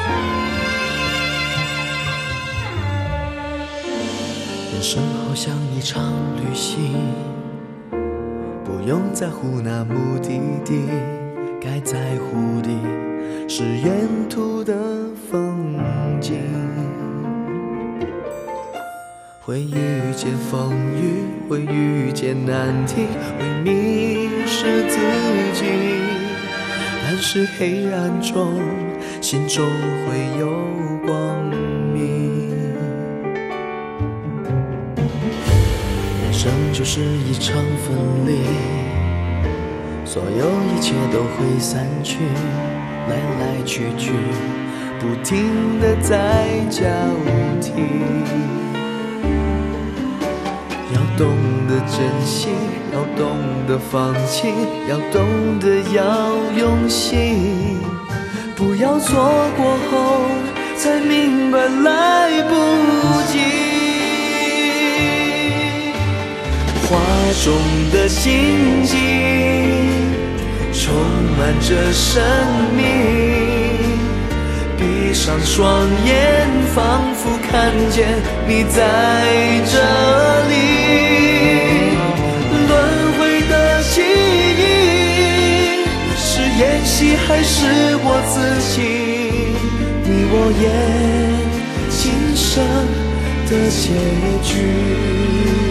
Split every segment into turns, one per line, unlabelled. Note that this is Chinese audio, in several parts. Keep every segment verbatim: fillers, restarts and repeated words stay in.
人生好像一场旅行，不用在乎那目的地，该在乎的是沿途的风景。会遇见风雨，会遇见难题，会迷失自己，但是黑暗中心中会有光明。人生就是一场分离，所有一切都会散去，来来去去，不停地在交替。要懂得珍惜，要懂得放弃，要懂得要用心，不要错过后才明白来不及。画中的心境充满着生命，闭上双眼，仿佛看见你在这里。轮回的记忆，是演戏还是我自己？你我演今生的结局。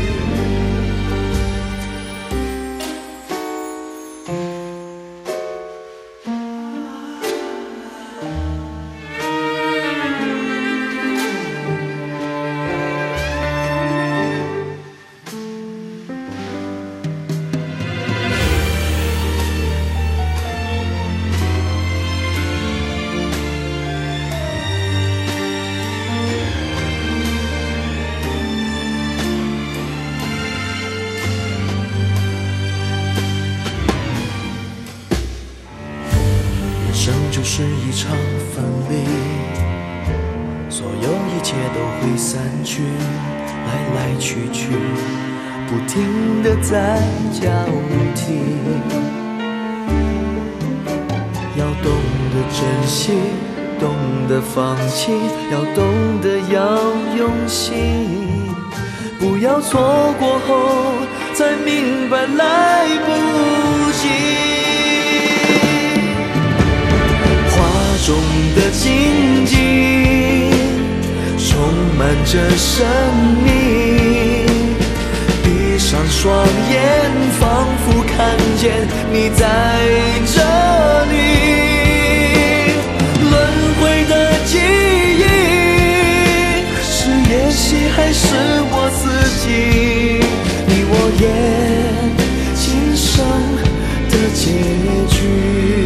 人生就是一场分离，所有一切都会散去，来来去去，不停地在交替。要懂得珍惜，懂得放弃，要懂得要用心，不要错过后才明白来不及。中的情景充满着生命，闭上双眼，仿佛看见你在这里。轮回的记忆，是演戏还是我自己？你我演今生的结局。